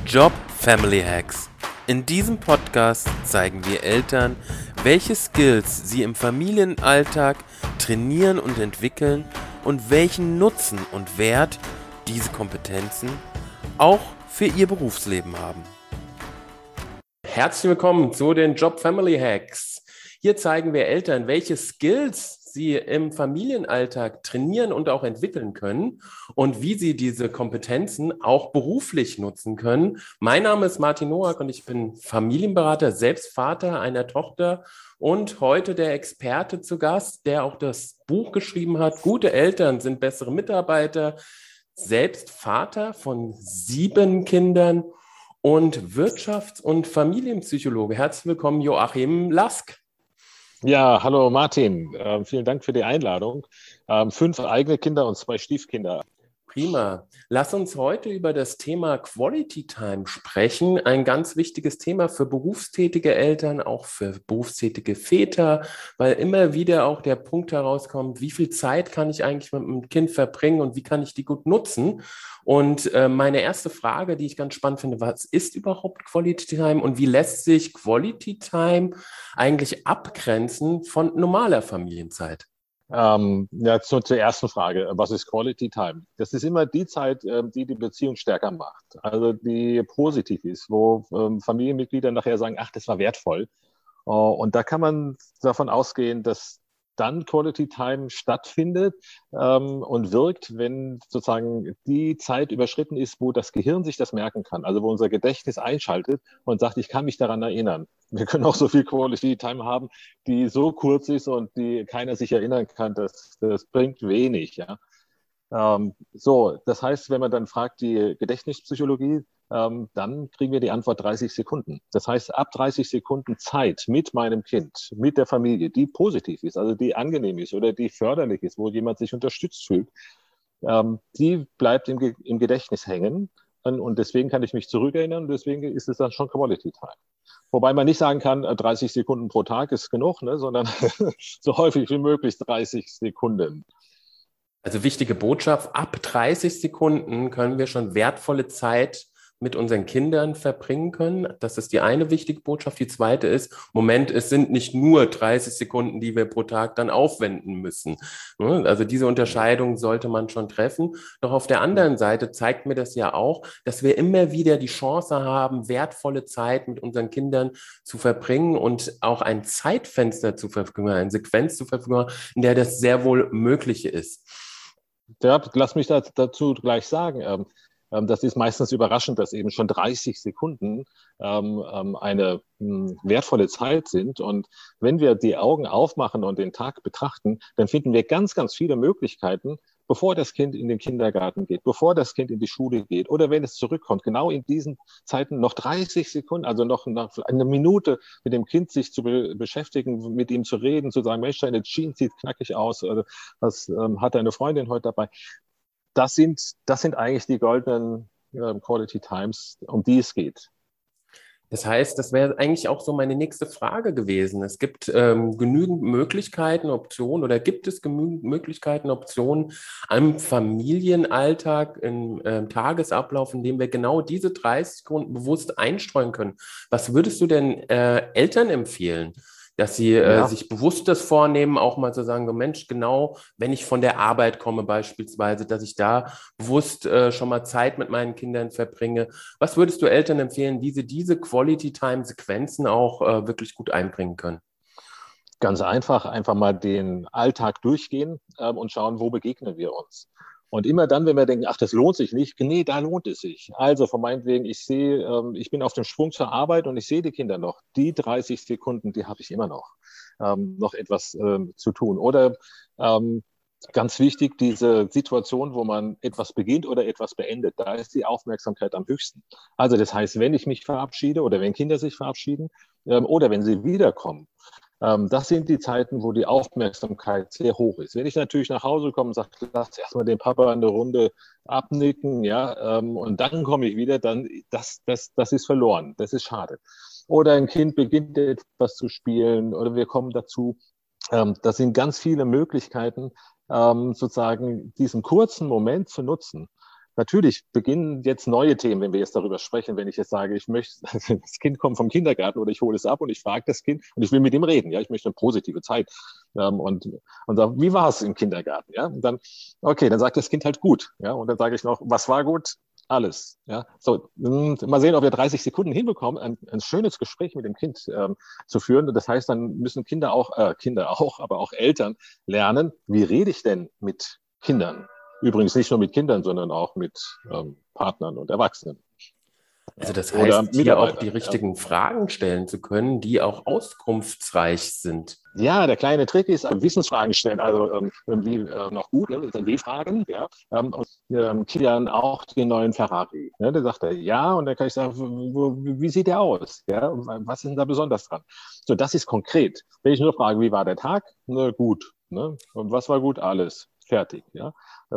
Job Family Hacks. In diesem Podcast zeigen wir Eltern, welche Skills sie im Familienalltag trainieren und entwickeln und welchen Nutzen und Wert diese Kompetenzen auch für ihr Berufsleben haben. Herzlich willkommen zu den Job Family Hacks. Hier zeigen wir Eltern, welche Skills sie im Familienalltag trainieren und auch entwickeln können und wie sie diese Kompetenzen auch beruflich nutzen können. Mein Name ist Martin Noack und ich bin Familienberater, selbst Vater einer Tochter und heute der Experte zu Gast, der auch das Buch geschrieben hat, Gute Eltern sind bessere Mitarbeiter, selbst Vater von 7 Kindern und Wirtschafts- und Familienpsychologe. Herzlich willkommen, Joachim Lask. Ja, hallo Martin. Vielen Dank für die Einladung. 5 eigene Kinder und 2 Stiefkinder. Prima. Lass uns heute über das Thema Quality Time sprechen. Ein ganz wichtiges Thema für berufstätige Eltern, auch für berufstätige Väter, weil immer wieder auch der Punkt herauskommt, wie viel Zeit kann ich eigentlich mit dem Kind verbringen und wie kann ich die gut nutzen? Und meine erste Frage, die ich ganz spannend finde, was ist überhaupt Quality Time und wie lässt sich Quality Time eigentlich abgrenzen von normaler Familienzeit? Zur ersten Frage. Was ist Quality Time? Das ist immer die Zeit, die die Beziehung stärker macht. Also die positiv ist, wo Familienmitglieder nachher sagen, ach, das war wertvoll. Und da kann man davon ausgehen, dass dann Quality Time stattfindet und wirkt, wenn sozusagen die Zeit überschritten ist, wo das Gehirn sich das merken kann, also wo unser Gedächtnis einschaltet und sagt, ich kann mich daran erinnern. Wir können auch so viel Quality Time haben, die so kurz ist und die keiner sich erinnern kann, das bringt wenig. Ja. Das heißt, wenn man dann fragt, die Gedächtnispsychologie, dann kriegen wir die Antwort 30 Sekunden. Das heißt, ab 30 Sekunden Zeit mit meinem Kind, mit der Familie, die positiv ist, also die angenehm ist oder die förderlich ist, wo jemand sich unterstützt fühlt, die bleibt im Gedächtnis hängen. Und deswegen kann ich mich zurückerinnern und deswegen ist es dann schon Quality Time. Wobei man nicht sagen kann, 30 Sekunden pro Tag ist genug, ne, sondern so häufig wie möglich 30 Sekunden. Also wichtige Botschaft, ab 30 Sekunden können wir schon wertvolle Zeit mit unseren Kindern verbringen können. Das ist die eine wichtige Botschaft. Die zweite ist, Moment, es sind nicht nur 30 Sekunden, die wir pro Tag dann aufwenden müssen. Also diese Unterscheidung sollte man schon treffen. Doch auf der anderen Seite zeigt mir das ja auch, dass wir immer wieder die Chance haben, wertvolle Zeit mit unseren Kindern zu verbringen und auch ein Zeitfenster zu verfügen, eine Sequenz zu verfügen, in der das sehr wohl möglich ist. Ja, lass mich dazu gleich sagen. Das ist meistens überraschend, dass eben schon 30 Sekunden eine wertvolle Zeit sind. Und wenn wir die Augen aufmachen und den Tag betrachten, dann finden wir ganz, ganz viele Möglichkeiten, bevor das Kind in den Kindergarten geht, bevor das Kind in die Schule geht oder wenn es zurückkommt, genau in diesen Zeiten noch 30 Sekunden, also noch eine Minute mit dem Kind sich zu beschäftigen, mit ihm zu reden, zu sagen, Mensch, deine Jeans sieht knackig aus, oder was hat deine Freundin heute dabei? Das sind eigentlich die goldenen Quality Times, um die es geht. Das heißt, das wäre eigentlich auch so meine nächste Frage gewesen. Es gibt genügend Möglichkeiten, Optionen oder gibt es genügend Möglichkeiten, Optionen am Familienalltag, im Tagesablauf, in dem wir genau diese 30 Sekunden bewusst einstreuen können. Was würdest du denn Eltern empfehlen? Dass sie sich bewusst das vornehmen, auch mal zu sagen, so Mensch, genau, wenn ich von der Arbeit komme beispielsweise, dass ich da bewusst schon mal Zeit mit meinen Kindern verbringe. Was würdest du Eltern empfehlen, wie sie diese Quality-Time-Sequenzen auch wirklich gut einbringen können? Ganz einfach mal den Alltag durchgehen und schauen, wo begegnen wir uns. Und immer dann, wenn wir denken, ach, das lohnt sich nicht, nee, da lohnt es sich. Also von meinetwegen, ich bin auf dem Sprung zur Arbeit und ich sehe die Kinder noch. Die 30 Sekunden, die habe ich immer noch etwas zu tun. Oder ganz wichtig, diese Situation, wo man etwas beginnt oder etwas beendet, da ist die Aufmerksamkeit am höchsten. Also das heißt, wenn ich mich verabschiede oder wenn Kinder sich verabschieden oder wenn sie wiederkommen, das sind die Zeiten, wo die Aufmerksamkeit sehr hoch ist. Wenn ich natürlich nach Hause komme und sage, lass erstmal den Papa eine Runde abnicken, ja, und dann komme ich wieder, dann das ist verloren. Das ist schade. Oder ein Kind beginnt etwas zu spielen oder wir kommen dazu. Das sind ganz viele Möglichkeiten, sozusagen diesen kurzen Moment zu nutzen, natürlich beginnen jetzt neue Themen, wenn wir jetzt darüber sprechen. Wenn ich jetzt sage, ich möchte, das Kind kommt vom Kindergarten oder ich hole es ab und ich frage das Kind und ich will mit ihm reden. Ja, ich möchte eine positive Zeit. Und sage, wie war es im Kindergarten? Ja, und dann, okay, dann sagt das Kind halt gut. Ja, und dann sage ich noch, was war gut? Alles. Ja, so, mal sehen, ob wir 30 Sekunden hinbekommen, ein schönes Gespräch mit dem Kind zu führen. Das heißt, dann müssen Kinder auch, aber auch Eltern lernen, wie rede ich denn mit Kindern? Übrigens nicht nur mit Kindern, sondern auch mit Partnern und Erwachsenen. Also das Oder heißt, hier auch die Mitarbeitern. Ja. richtigen Fragen stellen zu können, die auch auskunftsreich sind. Ja, der kleine Trick ist Wissensfragen stellen, also wie noch gut, ne? W-Fragen, ja. Und Kilian auch den neuen Ferrari. Ne? Da sagt er ja, und dann kann ich sagen, wie sieht der aus? Ja, und was ist denn da besonders dran? So, das ist konkret. Wenn ich nur frage, wie war der Tag? Na, gut. Ne? Und was war gut? Alles. Fertig. Ja.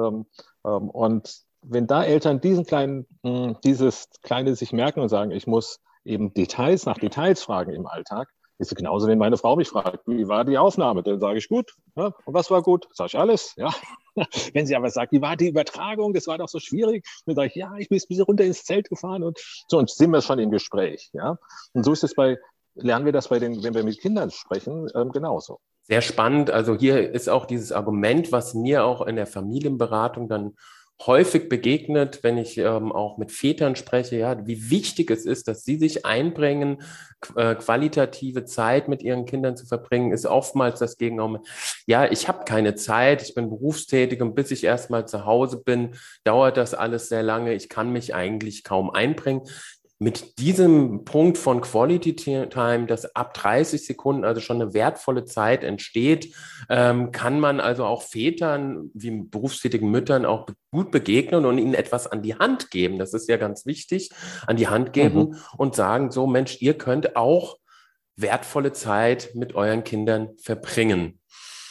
Und wenn da Eltern dieses Kleine sich merken und sagen, ich muss eben nach Details fragen im Alltag, ist es genauso, wenn meine Frau mich fragt, wie war die Aufnahme? Dann sage ich gut. Ja, und was war gut? Sage ich alles. Ja. Wenn sie aber sagt, wie war die Übertragung? Das war doch so schwierig. Dann sage ich, ja, ich bin ein bisschen runter ins Zelt gefahren und so, und sind wir schon im Gespräch. Ja. Und so ist es lernen wir das wenn wir mit Kindern sprechen, genauso. Sehr spannend. Also hier ist auch dieses Argument, was mir auch in der Familienberatung dann häufig begegnet, wenn ich auch mit Vätern spreche, ja, wie wichtig es ist, dass sie sich einbringen, qualitative Zeit mit ihren Kindern zu verbringen, ist oftmals das Gegenargument, ja, ich habe keine Zeit, ich bin berufstätig und bis ich erstmal zu Hause bin, dauert das alles sehr lange, ich kann mich eigentlich kaum einbringen. Mit diesem Punkt von Quality Time, dass ab 30 Sekunden also schon eine wertvolle Zeit entsteht, kann man also auch Vätern wie berufstätigen Müttern auch gut begegnen und ihnen etwas an die Hand geben. Das ist ja ganz wichtig, an die Hand geben und sagen, so Mensch, ihr könnt auch wertvolle Zeit mit euren Kindern verbringen.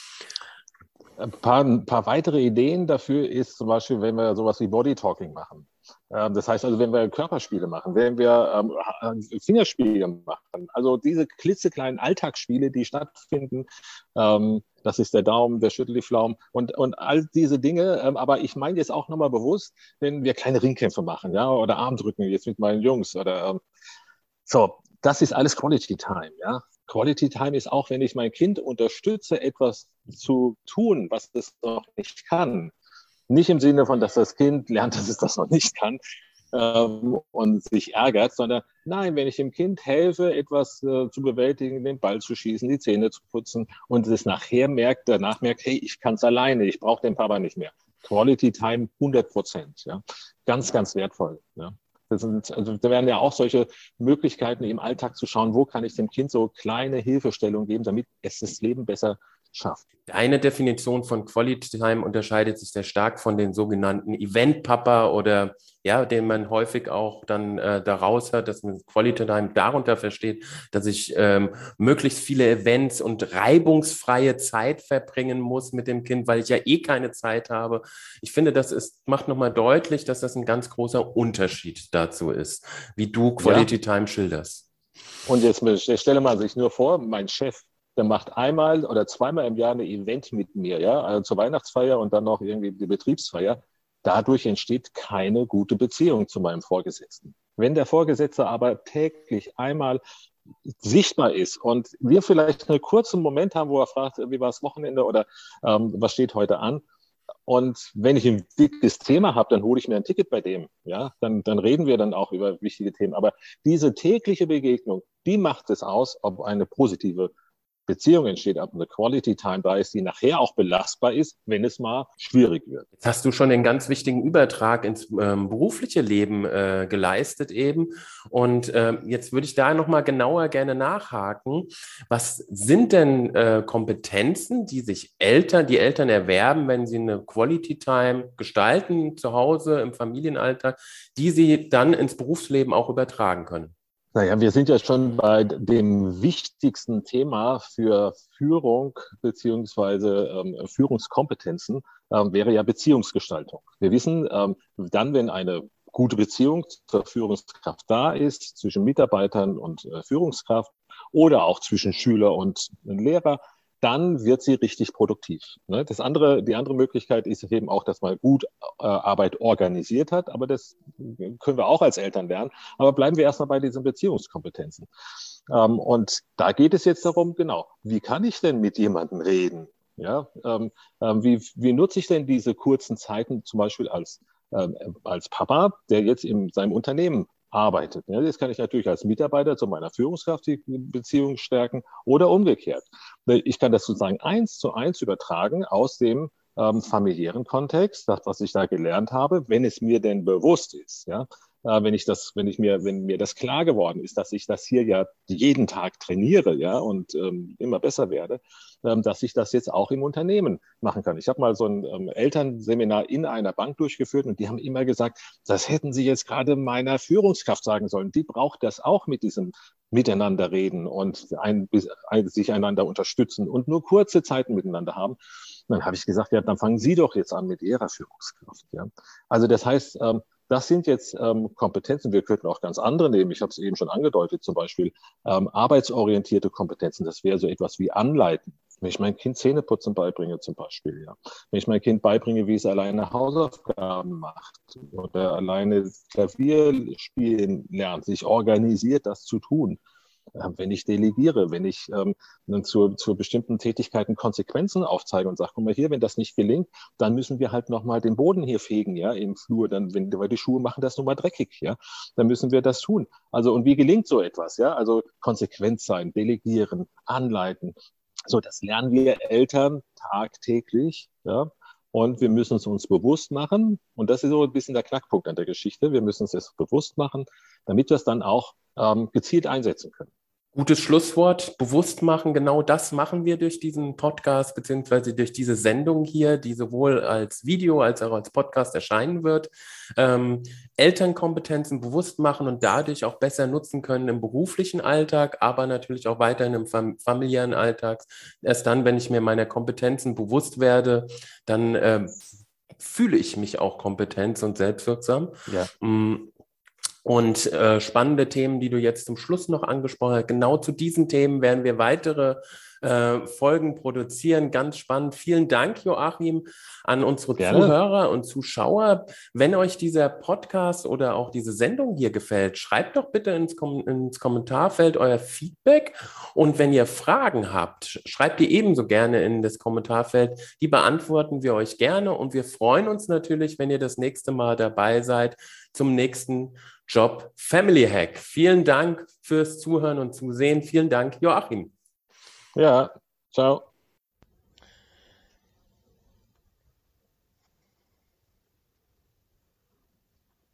Ein paar weitere Ideen dafür ist zum Beispiel, wenn wir sowas wie Bodytalking machen. Das heißt also, wenn wir Körperspiele machen, wenn wir Fingerspiele machen, also diese klitzekleinen Alltagsspiele, die stattfinden, das ist der Daumen, der schüttelt die Pflaumen und all diese Dinge. Aber ich meine jetzt auch nochmal bewusst, wenn wir kleine Ringkämpfe machen, ja, oder Armdrücken jetzt mit meinen Jungs oder so, das ist alles Quality Time, ja. Quality Time ist auch, wenn ich mein Kind unterstütze, etwas zu tun, was es noch nicht kann. Nicht im Sinne von, dass das Kind lernt, dass es das noch nicht kann und sich ärgert, sondern nein, wenn ich dem Kind helfe, etwas zu bewältigen, den Ball zu schießen, die Zähne zu putzen und es danach merkt, hey, ich kann es alleine, ich brauche den Papa nicht mehr. Quality Time 100%, ja. Ganz, ganz wertvoll, ja. Also da werden ja auch solche Möglichkeiten im Alltag zu schauen, wo kann ich dem Kind so kleine Hilfestellungen geben, damit es das Leben besser schafft. Deine Definition von Quality Time unterscheidet sich sehr stark von den sogenannten Event-Papa oder ja, den man häufig auch dann daraus hört, dass man Quality Time darunter versteht, dass ich möglichst viele Events und reibungsfreie Zeit verbringen muss mit dem Kind, weil ich ja eh keine Zeit habe. Ich finde, macht nochmal deutlich, dass das ein ganz großer Unterschied dazu ist, wie du Quality Time schilderst. Und jetzt stelle man sich nur vor, mein Chef, der macht einmal oder zweimal im Jahr ein Event mit mir, ja, also zur Weihnachtsfeier und dann noch irgendwie die Betriebsfeier. Dadurch entsteht keine gute Beziehung zu meinem Vorgesetzten. Wenn der Vorgesetzte aber täglich einmal sichtbar ist und wir vielleicht einen kurzen Moment haben, wo er fragt, wie war das Wochenende oder was steht heute an? Und wenn ich ein dickes Thema habe, dann hole ich mir ein Ticket bei dem. Ja, dann reden wir dann auch über wichtige Themen. Aber diese tägliche Begegnung, die macht es aus, ob eine positive Beziehung entsteht, ob eine Quality Time da ist, die nachher auch belastbar ist, wenn es mal schwierig wird. Jetzt hast du schon den ganz wichtigen Übertrag ins berufliche Leben geleistet eben. Und jetzt würde ich da nochmal genauer gerne nachhaken. Was sind denn Kompetenzen, die die Eltern erwerben, wenn sie eine Quality Time gestalten, zu Hause, im Familienalltag, die sie dann ins Berufsleben auch übertragen können? Naja, wir sind ja schon bei dem wichtigsten Thema für Führung beziehungsweise Führungskompetenzen, wäre ja Beziehungsgestaltung. Wir wissen, dann, wenn eine gute Beziehung zur Führungskraft da ist, zwischen Mitarbeitern und Führungskraft oder auch zwischen Schüler und Lehrer, dann wird sie richtig produktiv. Ne? Die andere Möglichkeit ist eben auch, dass man gut Arbeit organisiert hat, aber das können wir auch als Eltern lernen. Aber bleiben wir erstmal bei diesen Beziehungskompetenzen. Und da geht es jetzt darum, genau, wie kann ich denn mit jemandem reden? Ja, wie nutze ich denn diese kurzen Zeiten zum Beispiel als Papa, der jetzt in seinem Unternehmen arbeitet. Ja, jetzt kann ich natürlich als Mitarbeiter zu meiner Führungskraft die Beziehung stärken oder umgekehrt. Ich kann das sozusagen 1:1 übertragen aus dem familiären Kontext, das, was ich da gelernt habe, wenn es mir denn bewusst ist. Ja? Wenn mir das klar geworden ist, dass ich das hier ja jeden Tag trainiere, ja, und immer besser werde, dass ich das jetzt auch im Unternehmen machen kann. Ich habe mal so ein Elternseminar in einer Bank durchgeführt und die haben immer gesagt, das hätten Sie jetzt gerade meiner Führungskraft sagen sollen. Die braucht das auch mit diesem Miteinander reden und sich einander unterstützen und nur kurze Zeiten miteinander haben. Und dann habe ich gesagt, ja, dann fangen Sie doch jetzt an mit Ihrer Führungskraft. Ja. Also das heißt, das sind jetzt Kompetenzen. Wir könnten auch ganz andere nehmen. Ich habe es eben schon angedeutet, zum Beispiel arbeitsorientierte Kompetenzen. Das wäre so etwas wie Anleiten. Wenn ich mein Kind Zähneputzen beibringe zum Beispiel, ja. Wenn ich mein Kind beibringe, wie es alleine Hausaufgaben macht oder alleine Klavier spielen lernt, sich organisiert, das zu tun. Wenn ich delegiere, wenn ich zu bestimmten Tätigkeiten Konsequenzen aufzeige und sage, guck mal hier, wenn das nicht gelingt, dann müssen wir halt nochmal den Boden hier fegen, ja, im Flur, weil die Schuhe machen das nun mal dreckig, ja, dann müssen wir das tun. Also, und wie gelingt so etwas, ja? Also konsequent sein, delegieren, anleiten. So, das lernen wir Eltern tagtäglich, ja. Und wir müssen es uns bewusst machen. Und das ist so ein bisschen der Knackpunkt an der Geschichte. Wir müssen es jetzt bewusst machen, damit wir es dann auch gezielt einsetzen können. Gutes Schlusswort, bewusst machen, genau das machen wir durch diesen Podcast beziehungsweise durch diese Sendung hier, die sowohl als Video als auch als Podcast erscheinen wird. Elternkompetenzen bewusst machen und dadurch auch besser nutzen können im beruflichen Alltag, aber natürlich auch weiterhin im familiären Alltag. Erst dann, wenn ich mir meiner Kompetenzen bewusst werde, dann fühle ich mich auch kompetent und selbstwirksam. Ja. Und spannende Themen, die du jetzt zum Schluss noch angesprochen hast. Genau zu diesen Themen werden wir weitere Folgen produzieren. Ganz spannend. Vielen Dank, Joachim, an unsere Zuhörer und Zuschauer. Wenn euch dieser Podcast oder auch diese Sendung hier gefällt, schreibt doch bitte ins Kommentarfeld euer Feedback. Und wenn ihr Fragen habt, schreibt die ebenso gerne in das Kommentarfeld. Die beantworten wir euch gerne. Und wir freuen uns natürlich, wenn ihr das nächste Mal dabei seid zum nächsten Job Family Hack. Vielen Dank fürs Zuhören und Zusehen. Vielen Dank, Joachim. Ja, ciao.